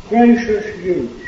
Gracious youth,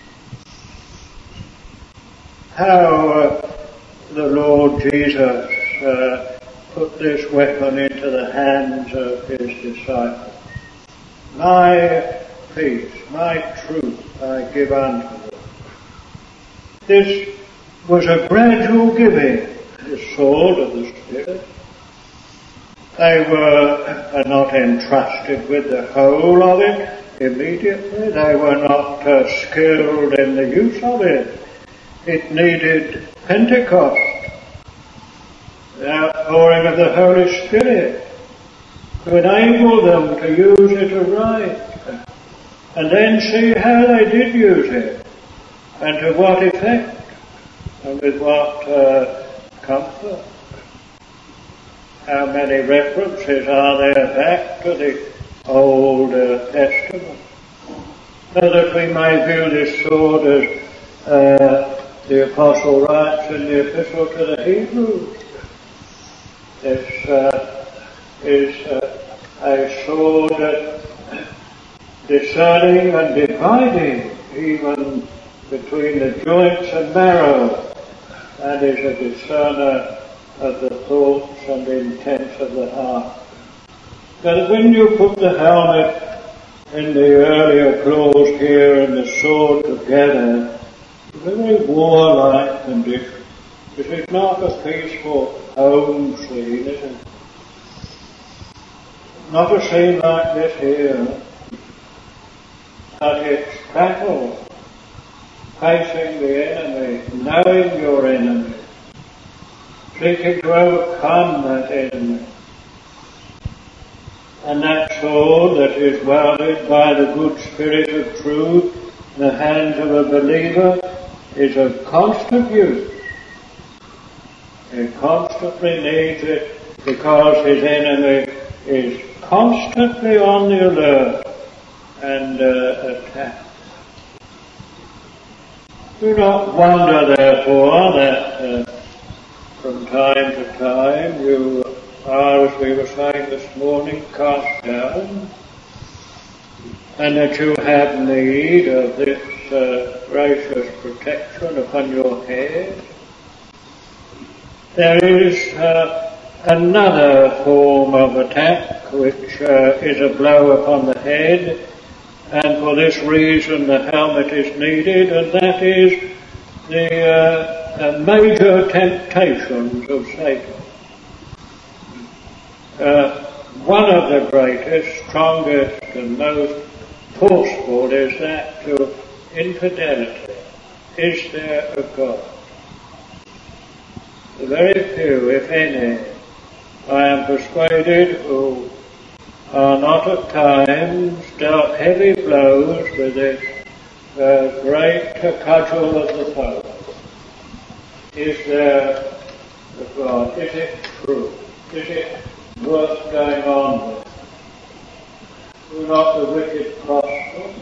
how the Lord Jesus put this weapon into the hands of his disciples. My peace, my truth I give unto you. This was a gradual giving, the sword of the Spirit. They were not entrusted with the whole of it immediately. They were not skilled in the use of it. It needed Pentecost, the outpouring of the Holy Spirit, to enable them to use it aright, and then see how they did use it, and to what effect, and with what comfort. How many references are there back to the Old Testament, so that we may view this sword as the Apostle writes in the Epistle to the Hebrews. This is a sword discerning and dividing even between the joints and marrow, and is a discerner of the thoughts and intents of the heart. But when you put the helmet in the earlier clause here and the sword together, it's a very warlike condition. This is not a peaceful home scene, is it? Not a scene like this here, but it's battle, facing the enemy, knowing your enemy, seeking to overcome that enemy. And that sword that is wielded by the good Spirit of truth in the hands of a believer is of constant use. He constantly needs it because his enemy is constantly on the alert and attack. Do not wonder, therefore, that from time to time you are, as we were saying this morning, cast down, and that you have need of this gracious protection upon your head. There is another form of attack, which is a blow upon the head, and for this reason the helmet is needed, and that is the major temptations of Satan. One of the greatest, strongest and most forceful is that to infidelity. Is there a God? The very few, if any, I am persuaded, who are not at times dealt heavy blows with this great cudgel of the foe. Is there a God? Is it true? Is it worth going on with? Do not the wicked prosper?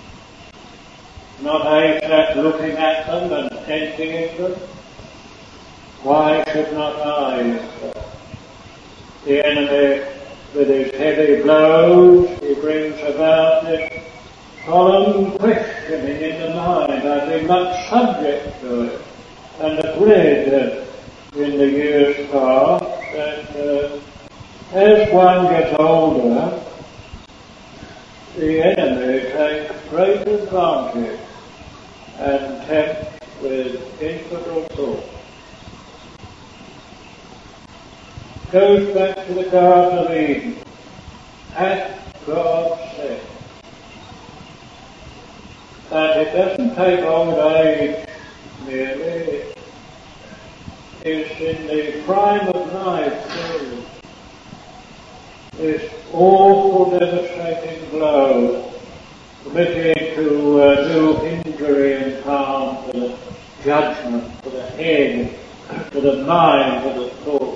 Not Ahab looking at them and envying them? Why should not I? The enemy, with his heavy blows, he brings about this solemn questioning in the mind. I've been much subject to it, and have read in the years past that as one gets older, the enemy takes great advantage and tempts with infidel thoughts. Goes back to the Garden of Eden. Hath God said? And it doesn't take old age merely. It's in the prime of life too. This awful devastating blow, committing to do injury and harm to the judgment, to the head, to the mind, to the thought.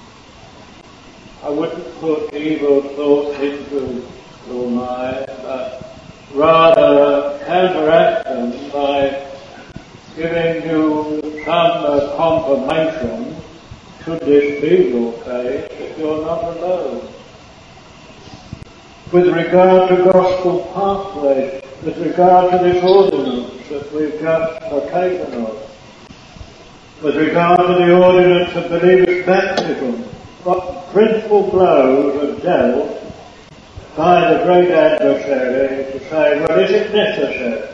I wouldn't put evil thoughts into your mind, but rather counteract them by giving you some confirmation, should this be your case, that you're not alone. with regard to gospel pathways, with regard to this ordinance that we've just partaken of, with regard to the ordinance of believers' baptism, what dreadful blows are dealt by the great adversary to say, well, is it necessary?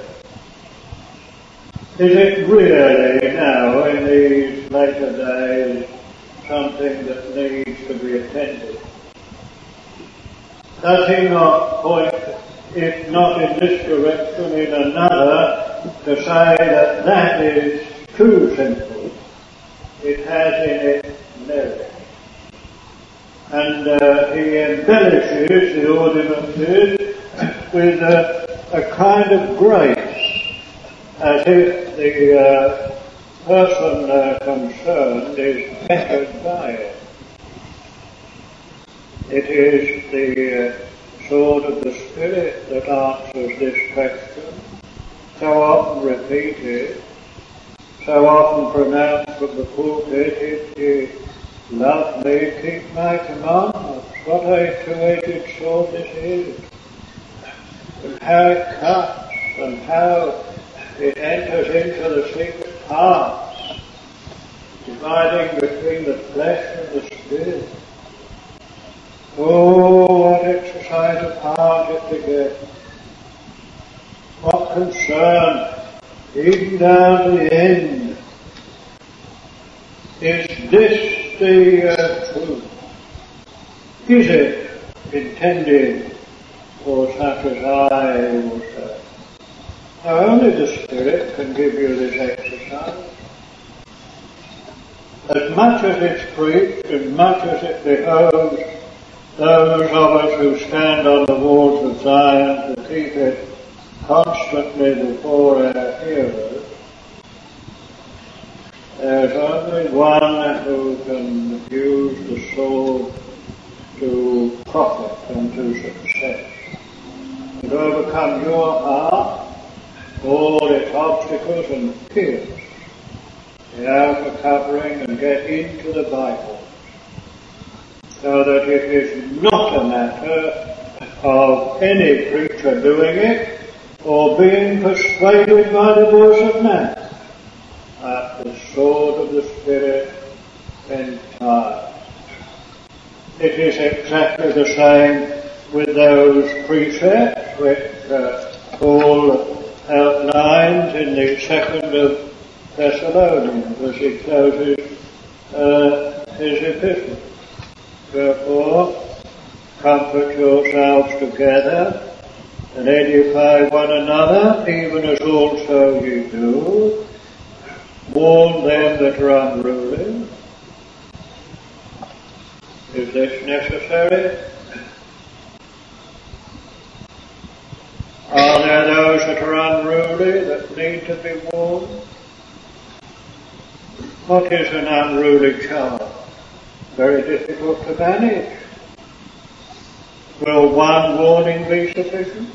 Is it really now, in these later days, something that needs to be attended? Does he not point, if not in this direction, in another, to say that that is too simple? It has in it merit. And he embellishes the ordinances with a kind of grace, as if the person concerned is bettered by it. It is the sword of the Spirit that answers this question, so often repeated, so often pronounced from the pulpit. If you love me, keep my commandments. What a two-edged sword this is, and how it cuts, and how it enters into the secret parts, dividing between the flesh and the spirit. Oh, what exercise of heart it begets. What concern, even down to the end. Is this the truth? Is it intended for such as I will say? Now, only the Spirit can give you this exercise. As much as it's preached, as much as it behoves those of us who stand on the walls of Zion to keep it constantly before our hearers, there's only one who can use the sword to profit and to success, and to overcome your heart, all its obstacles, and pierce the outer covering and get into the Bible, so that it is not a matter of any preacher doing it or being persuaded by the voice of man, but the sword of the Spirit entire. It is exactly the same with those precepts which Paul outlines in the 2nd of Thessalonians as he closes his epistle. Therefore, comfort yourselves together and edify one another, even as also ye do. Warn them that are unruly. Is this necessary? Are there those that are unruly that need to be warned? What is an unruly child? Very difficult to manage. Will one warning be sufficient?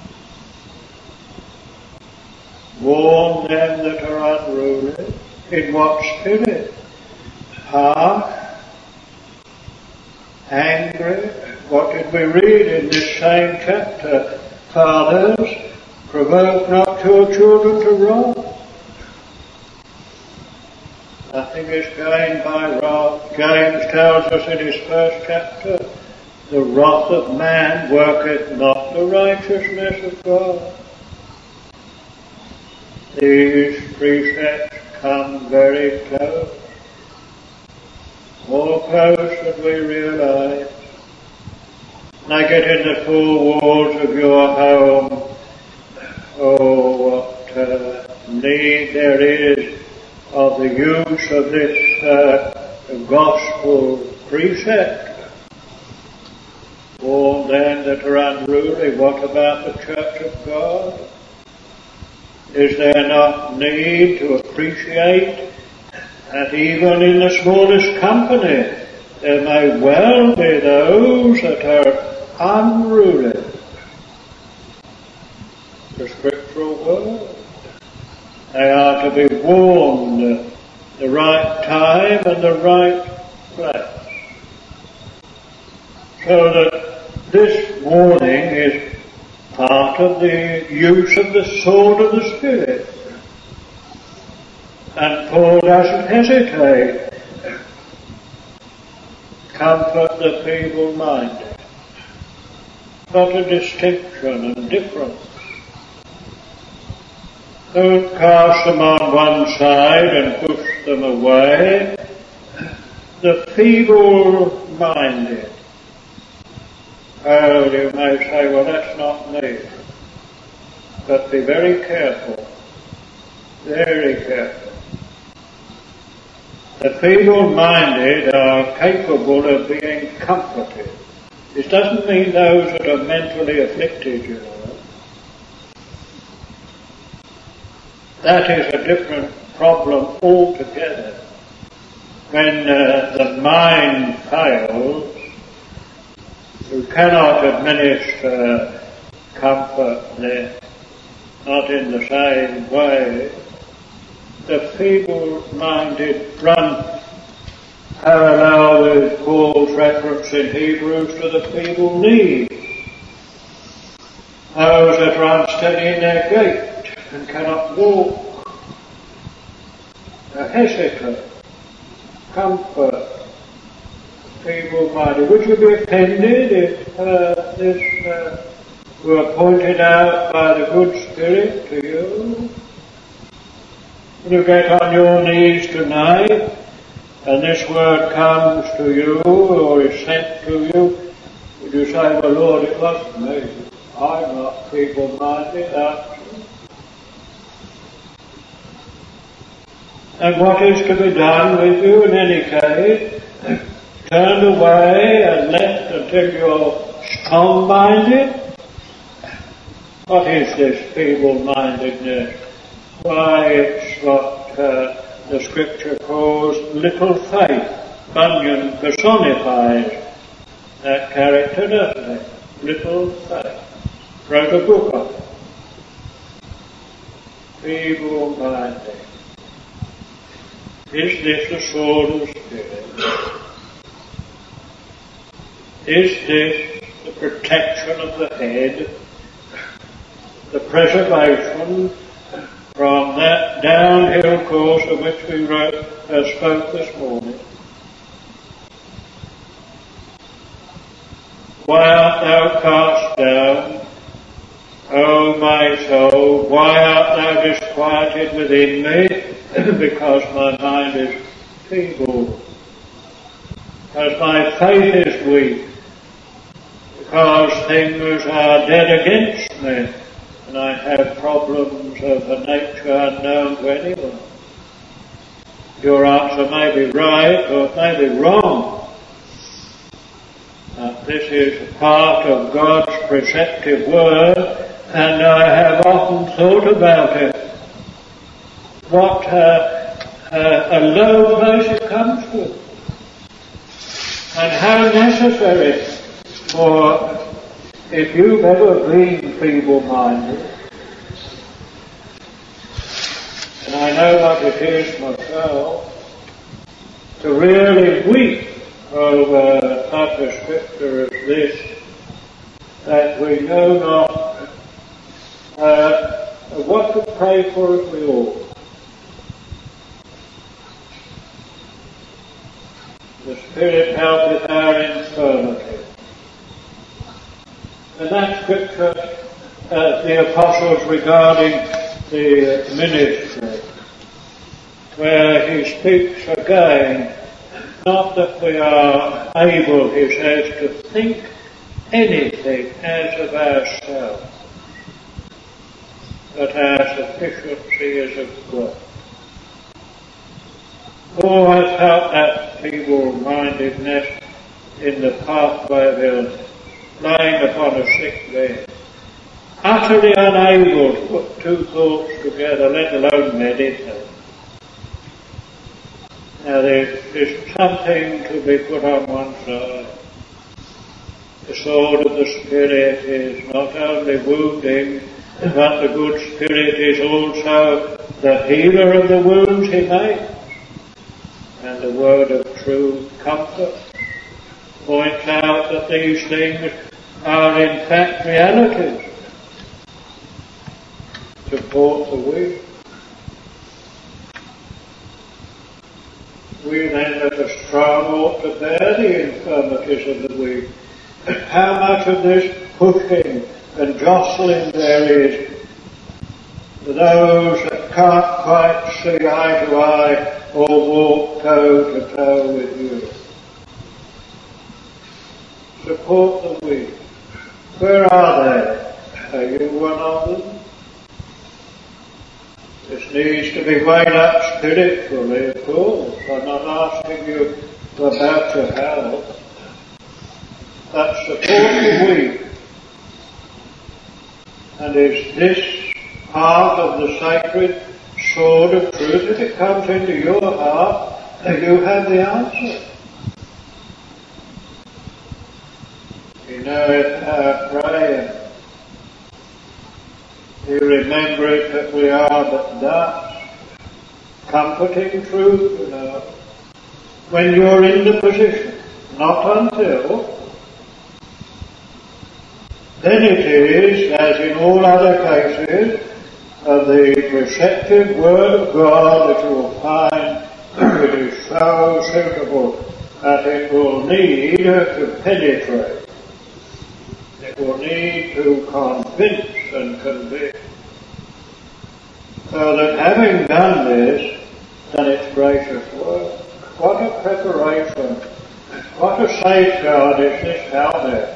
Warn them that are unruly. In what spirit? Harsh? Angry? What did we read in this same chapter? Fathers, provoke not your children to wrath. Nothing is gained by wrath. James tells us in his 1st chapter, the wrath of man worketh not the righteousness of God. These precepts come very close, more close than we realize. They get in the four walls of your home. Oh, what need there is of the use of this gospel precept. Warn them that are unruly. What about the Church of God? Is there not need to appreciate that even in the smallest company there may well be those that are unruly? The scriptural word. They are to be warned the right time and the right place. So that this warning is part of the use of the sword of the Spirit. And Paul doesn't hesitate. Comfort the feeble-minded. What a distinction and difference. Don't cast them on one side and push them away. The feeble-minded. Oh, you may say, well, that's not me. But be very careful. Very careful. The feeble-minded are capable of being comforted. This doesn't mean those that are mentally afflicted, you know. That is a different problem altogether. When the mind fails, you cannot administer comfort there, not in the same way. The feeble-minded run parallel with Paul's reference in Hebrews to the feeble-kneed. Those that run steady in their gait and cannot walk. Hesitant, comfort, feeble-minded. Would you be offended if this were pointed out by the good Spirit to you? When you get on your knees tonight and this word comes to you or is sent to you, would you say, well, Lord, it wasn't me. I'm not feeble-minded, aren't you? And what is to be done with you in any case? Turned away and left until you're strong-minded? What is this feeble-mindedness? Why, it's what the Scripture calls little faith. Bunyan personifies that character, doesn't he? Little faith. Wrote a book on it. Feeble-minded. Is this the sword of the Spirit? Is this the protection of the head? The preservation from that downhill course of which we spoke this morning? Why art thou cast down, O my soul? Why art thou disquieted within me? Because my mind is feeble, because my faith is weak, because things are dead against me, and I have problems of a nature unknown to anyone. Your answer may be right or it may be wrong. But this is part of God's preceptive word, and I have often thought about it. What a low place it comes to, and how necessary for, if you've ever been feeble-minded, and I know what it is myself, to really weep over such a scripture as this, that we know not what to pray for as we ought. The Spirit helpeth our infirmity. And that scripture, the apostles regarding the ministry, where he speaks again, not that we are able, he says, to think anything as of ourselves, but our sufficiency is of God. Paul has felt that feeble-mindedness in the pathway of illness, lying upon a sick bed, utterly unable to put two thoughts together, let alone meditate. Now there's something to be put on one side. The sword of the Spirit is not only wounding, but the good Spirit is also the healer of the wounds he makes. And the word of true comfort points out that these things are in fact realities. Support the weak. We then that are strong ought to bear the infirmities of the weak. How much of this pushing and jostling there is for those that can't quite see eye to eye or walk toe to toe with you. Support the weak. Where are they? Are you one of them? This needs to be weighed up spiritually, of course. I'm not asking you about your health. But support the weak. And is this part of the sacred sword of truth? If it comes into your heart, you have the answer. You know it, praying. You remember it that we are but dust. Comforting truth, you know. When you're in the position, not until, then it is, as in all other cases, of the receptive Word of God that you will find it is so suitable that it will need to penetrate. It will need to convince and convict. So that having done this, done its gracious work, what a preparation, what a safeguard is this helmet.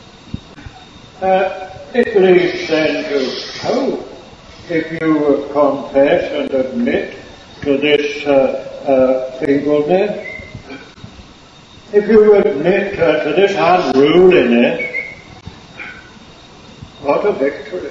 It leads then to hope. If you confess and admit to this feebleness, if you admit to this unruliness, what a victory.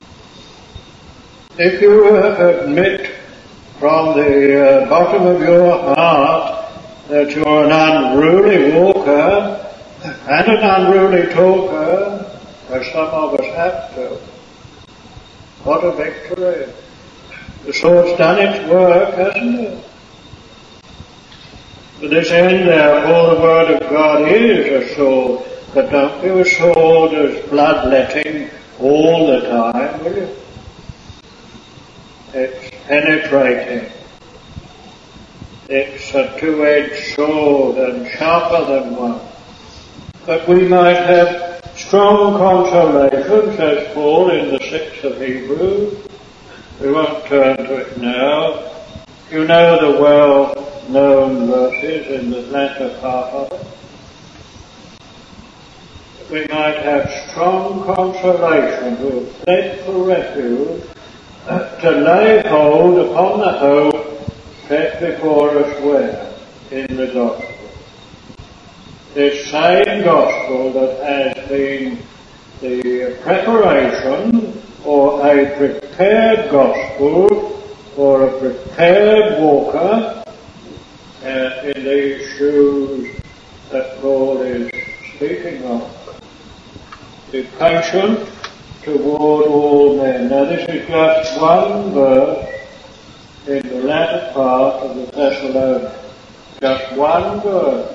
If you admit from the bottom of your heart that you're an unruly walker and an unruly talker, as some of us have to, what a victory. The sword's done its work, hasn't it? To this end, therefore, the Word of God is a sword, but don't be a sword as bloodletting all the time, will you? It's penetrating. It's a two-edged sword and sharper than one. But we might have strong consolation, says Paul in the 6th of Hebrews. We won't turn to it now. You know the well-known verses in the latter part of it. We might have strong consolation who have fled for refuge to lay hold upon the hope set before us where? In the gospel. This same gospel that has been the preparation or a prepared gospel for a prepared walker in these shoes that Paul is speaking of. Be patient toward all men. Now this is just one verse in the latter part of the Thessalonians. Just one verse.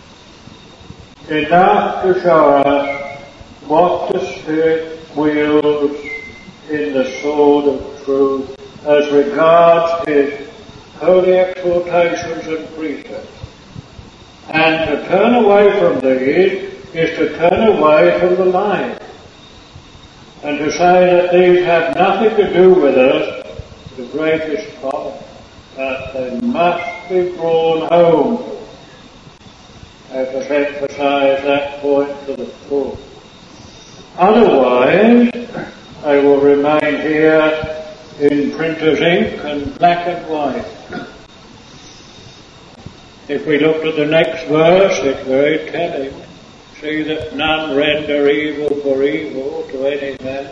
Enough to show us what the Spirit wields in the sword of truth as regards His holy exhortations and precepts. And to turn away from these is to turn away from the light. And to say that these have nothing to do with us, the greatest folly. That they must be drawn home. Let us emphasize that point to the full. Otherwise, they will remain here in printer's ink and black and white. If we look at the next verse, it's very telling. See that none render evil for evil to any man.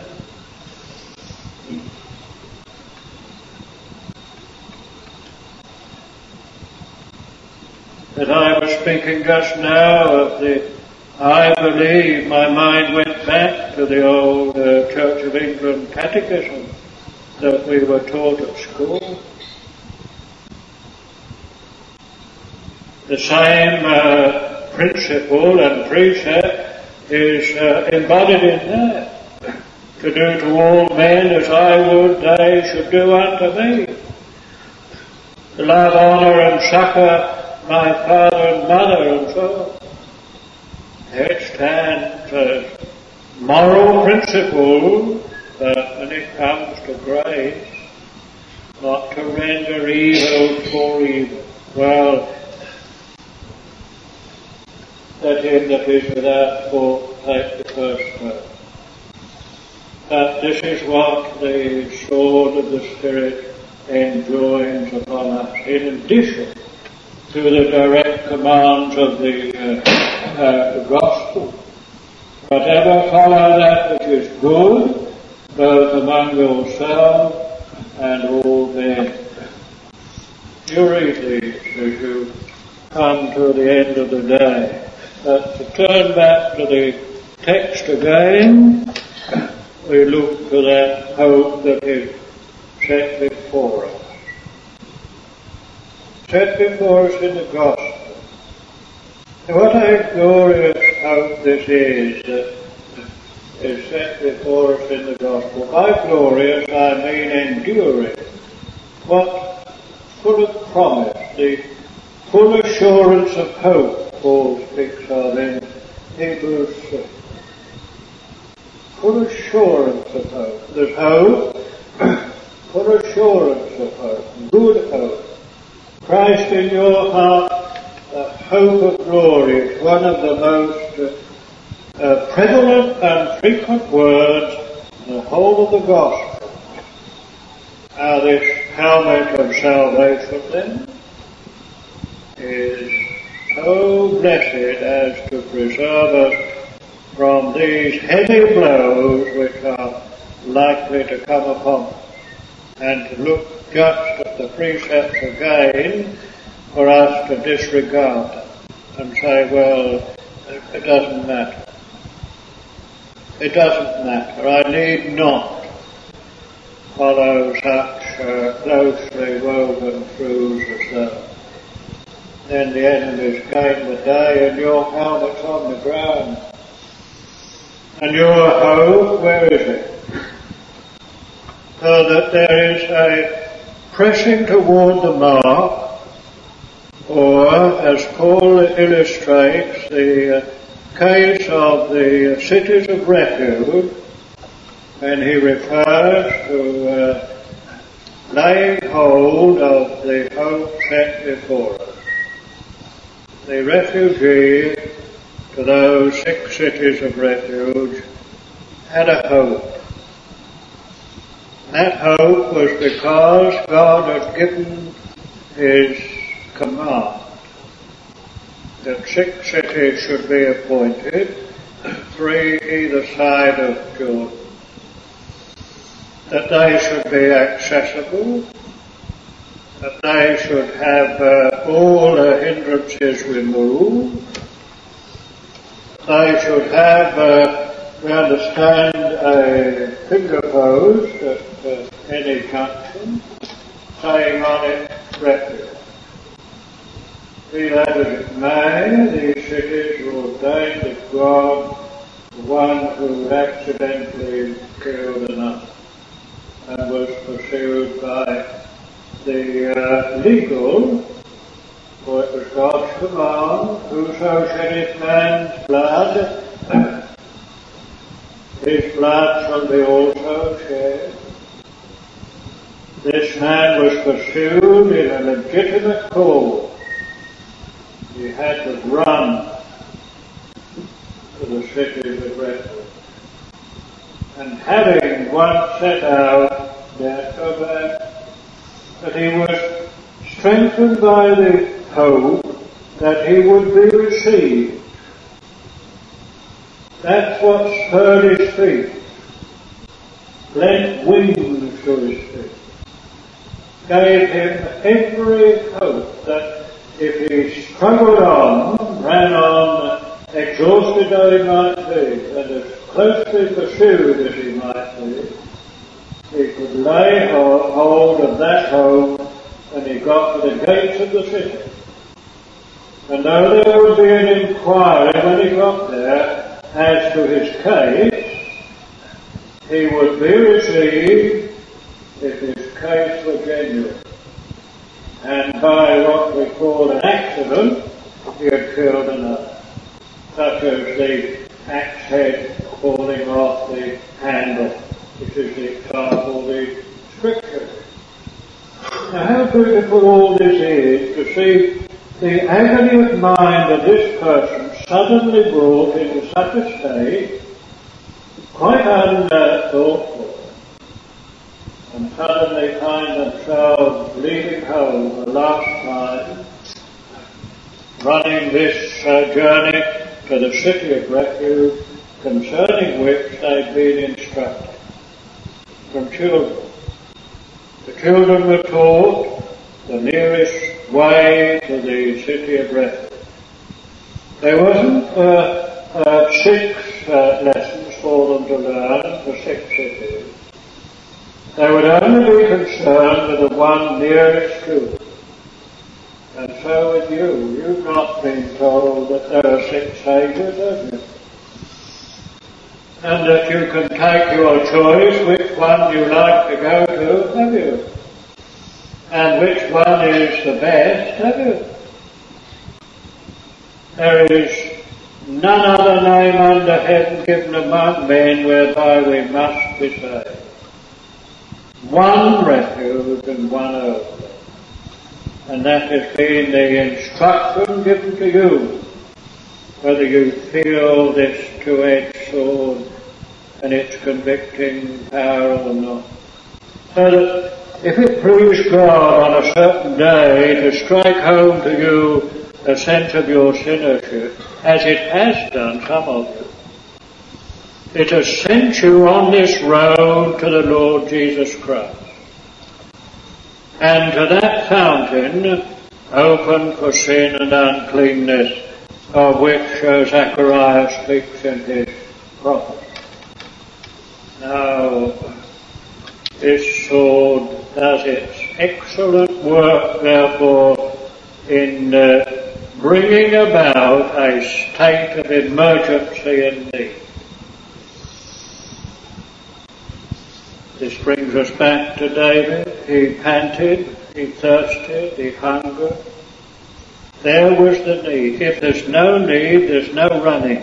That I was speaking just now of I believe my mind went back to the old Church of England catechism that we were taught at school. The same principle and precept is embodied in that. To do to all men as I would they should do unto me. To love, honour and succour my father and mother and so on. It stands as moral principle when it comes to grace, not to render evil for evil. Well, let him that is without fault take the first stone. But this is what the sword of the Spirit enjoins upon us, in addition to the direct commands of the gospel. Whatever follow that which is good, both among yourselves and all men. You read these as you come to the end of the day. But to turn back to the text again, we look to that hope that is set before us. Set before us in the gospel. What a glorious hope this is that is set before us in the gospel. By glorious I mean enduring. What full of promise, the full assurance of hope Paul speaks of in Hebrews 6. Full assurance of hope. There's hope, full assurance of hope, good hope. Christ in your heart, the hope of glory, is one of the most prevalent and frequent words in the whole of the gospel. Now this helmet of salvation then is so blessed as to preserve us from these heavy blows which are likely to come upon us, and to look just at the precepts again for us to disregard them and say, well, it doesn't matter. It doesn't matter. I need not follow such closely woven truths as those. Then the enemies gain the day and your helmet's on the ground. And your hope, where is it? So that there is a pressing toward the mark, or, as Paul illustrates, the case of the cities of refuge, when he refers to laying hold of the hope set before us. The refugee to those 6 cities of refuge had a hope. That hope was because God had given His command that 6 cities should be appointed, 3 either side of Jordan, that they should be accessible, that they should have all hindrances removed, they should have, we understand, a finger post at any junction, saying on it, refuge. Be that as it may, these cities were ordained of God, the one who accidentally killed another and was pursued by the legal, for it was God's command, whoso sheddeth man's blood, his blood shall be also shed. This man was pursued in a legitimate cause. He had to run to the cities of refuge. And having once set out there, so that he was strengthened by the hope that he would be received. That's what spurred his feet, lent wings to his feet, gave him every hope that if he struggled on, ran on, exhausted though he might be, and as closely pursued as he might be, he could lay hold of that hope when he got to the gates of the city. And though there would be an inquiry when he got there, as to his case, he would be received if his case were genuine. And by what we call an accident, he had killed another, such as the axe head falling off the handle, which is the example of the Scripture. Now how beautiful all this is, to see the agony of mind of this person suddenly brought into such a state, quite unthoughtful, and suddenly find themselves leaving home the last time, running this journey to the city of refuge, concerning which they'd been instructed from children. The children were taught the nearest way to the city of refuge. There wasn't 6 lessons for them to learn for 6 cities. They would only be concerned with the one nearest to them. And so with you. You've not been told that there are 6 sages, have you? And that you can take your choice which one you like to go to, have you? And which one is the best, have you? There is none other name under heaven given among men whereby we must be saved. One refuge and one oath. And that has been the instruction given to you, whether you feel this two-edged sword and its convicting power or not. So that if it please God on a certain day to strike home to you a sense of your sinnership, as it has done some of you, it has sent you on this road to the Lord Jesus Christ. And to that fountain, open for sin and uncleanness, of which Zechariah speaks in his prophet. Now, this sword does its excellent work, therefore, in bringing about a state of emergency and need. This brings us back to David. He panted, he thirsted, he hungered. There was the need. If there's no need, there's no running.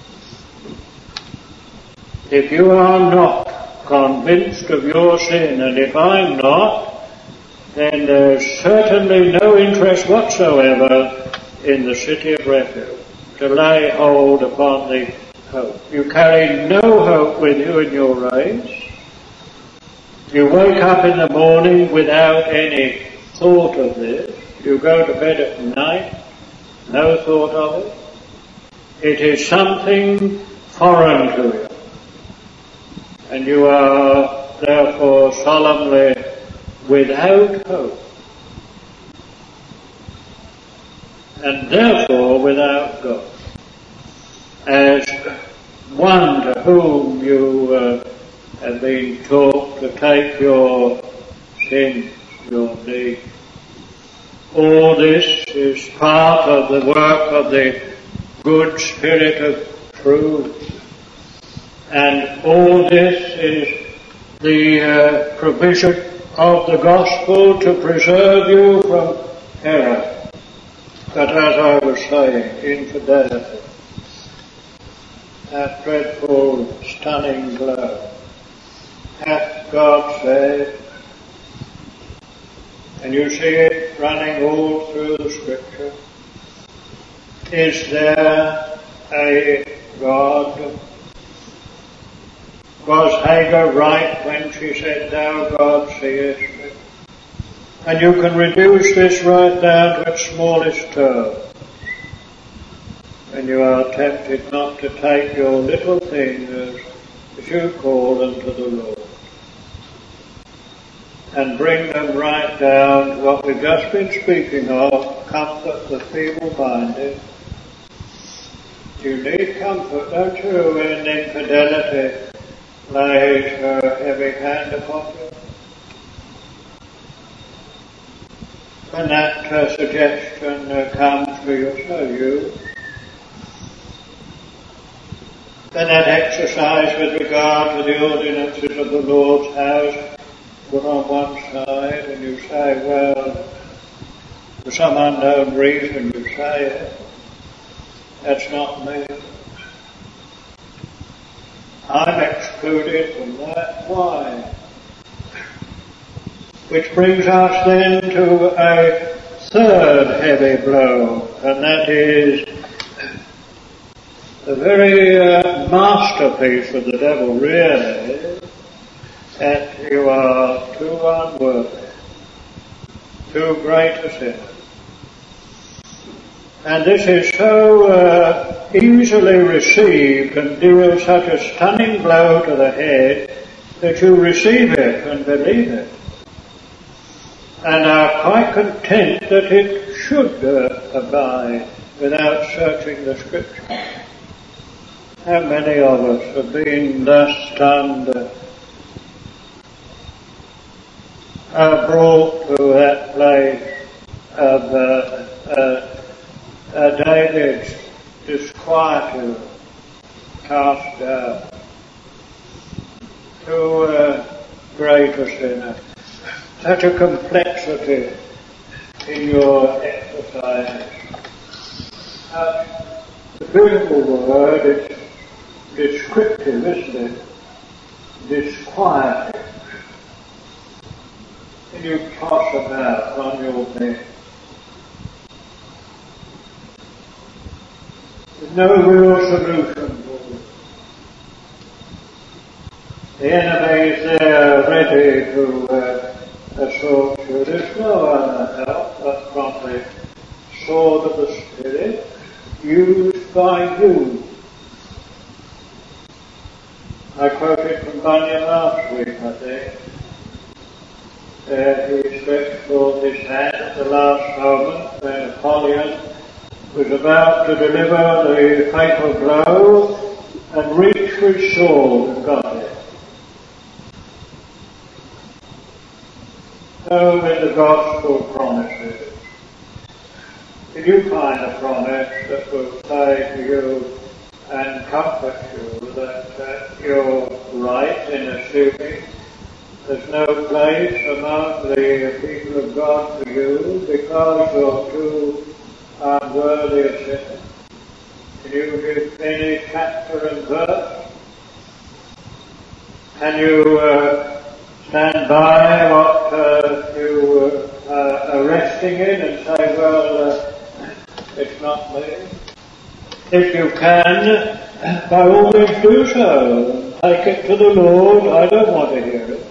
If you are not convinced of your sin, and if I'm not, then there's certainly no interest whatsoever in the city of refuge to lay hold upon the hope. You carry no hope with you in your race. You wake up in the morning without any thought of this. You go to bed at night, no thought of it. It is something foreign to you. And you are therefore solemnly without hope. And therefore without God. As one to whom you have been taught to take your sins, your needs. All this is part of the work of the good Spirit of truth. And all this is the provision of the gospel to preserve you from error. But as I was saying, infidelity, that dreadful, stunning blow, hath God said, and you see it running all through the Scripture. Is there a God? Was Hagar right when she said, "Thou God seest me"? And you can reduce this right down to its smallest term. And you are tempted not to take your little things, as you call them, to the Lord. And bring them right down to what we've just been speaking of, comfort the feeble-minded. You need comfort, don't you, when infidelity lays her heavy hand upon you? When that suggestion comes to you, so And that exercise with regard to the ordinances of the Lord's house put on one side, and you say, well, for some unknown reason you say it. That's not me. I'm excluded from that. Why? Which brings us then to a third heavy blow, and that is the very masterpiece of the devil, really, that you are too unworthy, too great a sinner. And this is so easily received and deals such a stunning blow to the head that you receive it and believe it, and are quite content that it should abide without searching the Scripture. How many of us have been thus stunned, brought to that place of David's disquietude, cast down, to a greater sinner. Such a complexity in your exercise. The beautiful word is descriptive, isn't it? Disquieting. And you toss about on your bed. There's no real solution for it. The enemy is there ready to assault you. There's no other help but from the sword of the Spirit used by you. I quoted from Bunyan last week, I think. He stretched forth his hand at the last moment when Apollyon was about to deliver the fatal blow and reached for his sword and got it. So in the gospel promises, if you find a promise that will say to you and comfort you that you're right in assuming there's no place among the people of God for you because you're too unworthy of sin. Can you give any chapter and verse? Can you stand by what you are resting in and say, well, it's not me? If you can, by all means do so. Take it to the Lord. I don't want to hear it.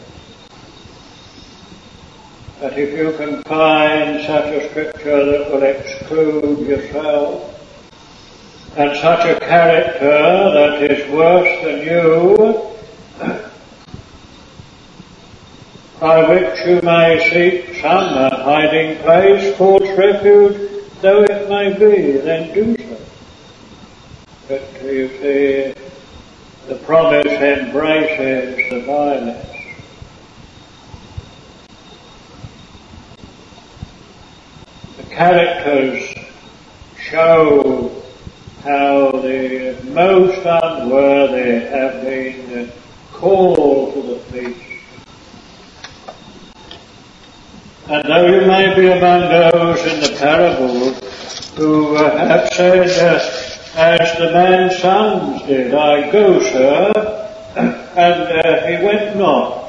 But if you can find such a scripture that will exclude yourself, and such a character that is worse than you, by which you may seek some hiding place, false refuge, though it may be, then do so. But you see, the promise embraces the violence. The characters show how the most unworthy have been called to the feast. And though you may be among those in the parable who have said, as the man's sons did, I go, sir, and he went not.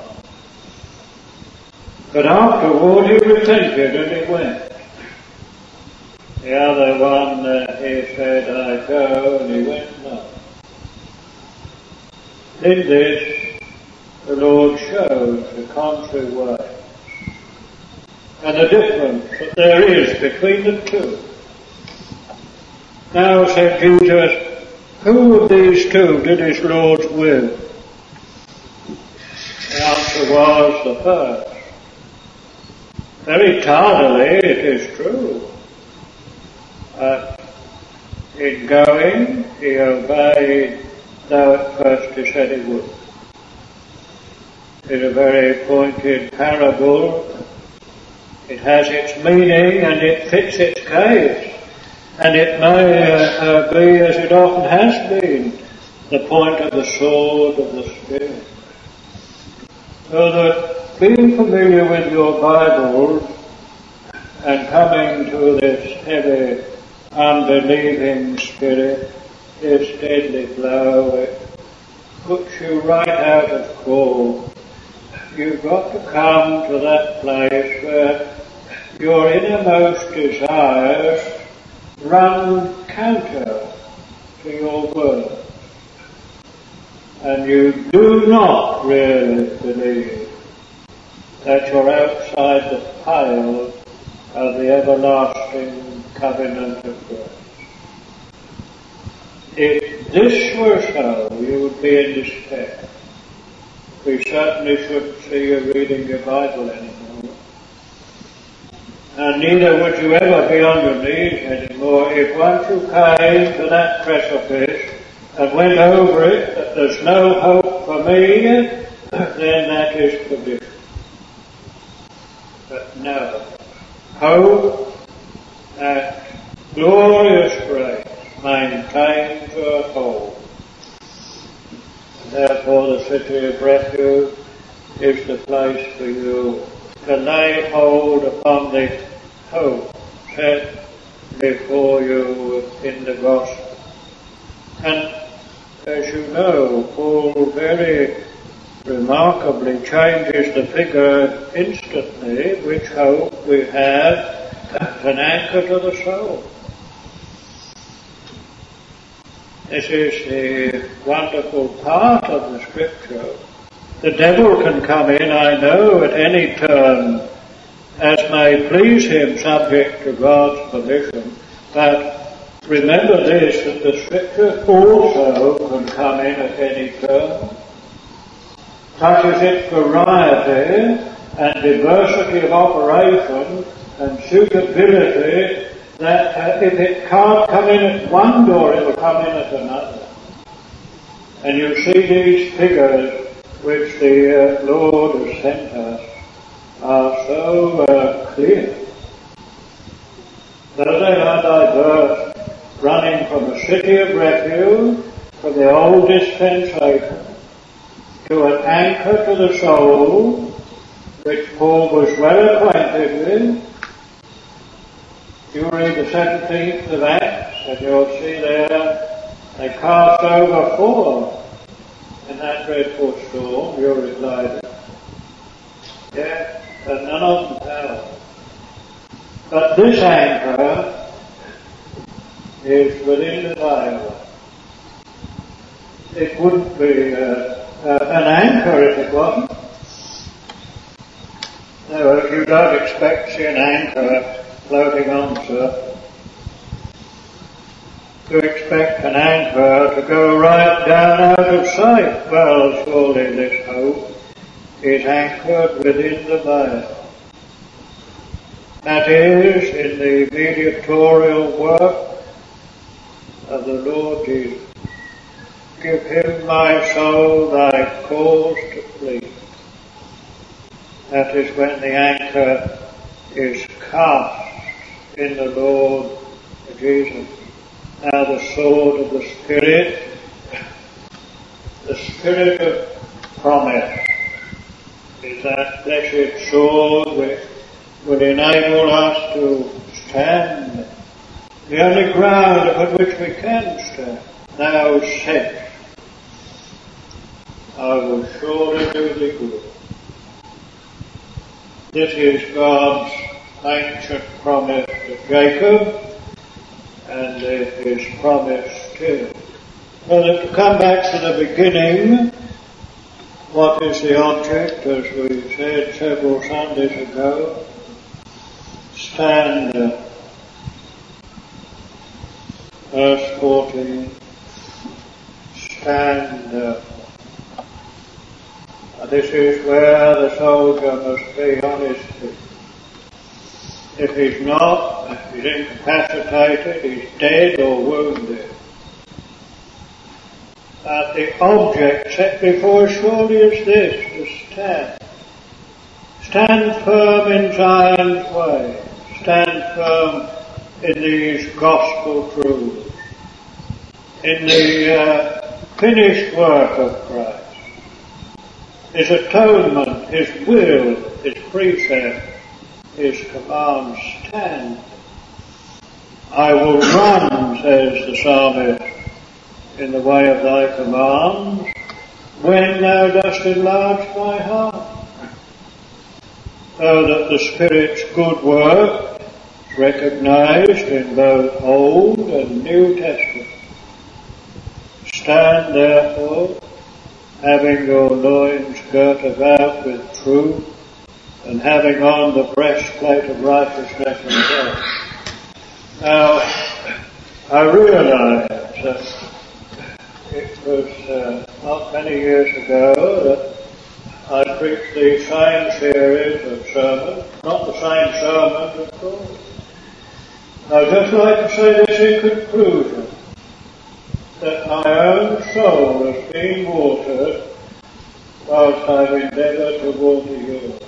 But afterward he repented and he went. The other one, he said, I go, and he went not. In this, the Lord shows the contrary way, and the difference that there is between the two. Now, said Jesus, who of these two did his Lord's will? The answer was the first. Very tardily, it is true. But in going, he obeyed, though at first he said he would. It's a very pointed parable. It has its meaning and it fits its case. And it may be, as it often has been, the point of the sword of the Spirit. So that being familiar with your Bibles and coming to this heavy, unbelieving spirit, this deadly blow, it puts you right out of call. You've got to come to that place where your innermost desires run counter to your words. And you do not really believe that you're outside the pale of the everlasting covenant of grace. If this were so, you would be in despair. We certainly shouldn't see you reading your Bible anymore. And neither would you ever be on your knees anymore if once you came to that precipice and went over it, that there's no hope for me, then that is perdition. But no, hope and glorious grace maintains your hold. And therefore the city of refuge is the place for you to lay hold upon the hope set before you in the gospel. And as you know, Paul very remarkably changes the figure instantly, which hope we have as an anchor to the soul. This is the wonderful part of the Scripture. The devil can come in, I know, at any turn, as may please him, subject to God's permission, but remember this, that the Scripture also can come in at any turn. Such is its variety and diversity of operation and suitability that if it can't come in at one door, it will come in at another. And you see these figures which the Lord has sent us are so clear. Though they are diverse, running from a city of refuge, from the old dispensation, to an anchor to the soul, which Paul was well acquainted with. You read the 17th of Acts, and you'll see there, they cast over 4 in that dreadful storm. You'll reply, yeah, but none of them fell. But this anchor is within the Bible. It wouldn't be an anchor if it wasn't. No, you don't expect to see an anchor floating on the surface. You expect an anchor to go right down out of sight. Well, surely this hope is anchored within the Bible. That is, in the mediatorial work of the Lord Jesus. Give him, my soul, thy cause to plead. That is when the anchor is cast in the Lord Jesus. Now the sword of the Spirit of promise, is that blessed sword which will enable us to stand, the only ground upon which we can stand. Thou saidst, I will surely do thee good. This is God's ancient promise to Jacob, and his promise to. So that to come back to the beginning, what is the object, as we said several Sundays ago? Stand up. Verse 14. Stand up. This is where the soldier must be on his feet. If he's not, if he's incapacitated, he's dead or wounded. But the object set before us surely is this, to stand. Stand firm in Zion's way. Stand firm in these gospel truths. In the finished work of Christ, His atonement, His will, His precept, His command stand. I will run, says the psalmist, in the way of thy commands, when thou dost enlarge my heart. So that the Spirit's good work is recognised in both Old and New Testament. Stand therefore, having your loins girt about with truth, and having on the breastplate of righteousness and peace. Now, I realise that it was not many years ago that I preached the same series of sermons, not the same sermons, of course. I'd just like to say this in conclusion, that my own soul has been watered whilst I've endeavoured to water yours.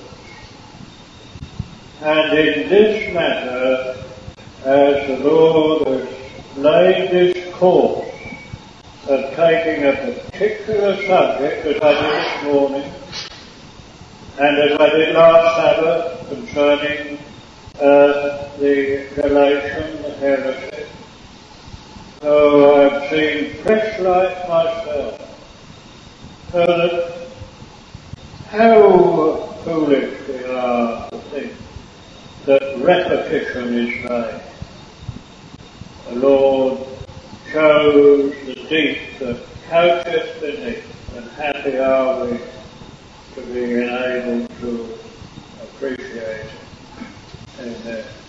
And in this matter, as the Lord has laid this course of taking a particular subject, as I did this morning, and as I did last Sabbath concerning the Galatian heresy, so I've seen fresh light myself, so that how foolish we are to think that repetition is made. The Lord shows the deep that coucheth beneath, and happy are we to be enabled to appreciate it. Amen.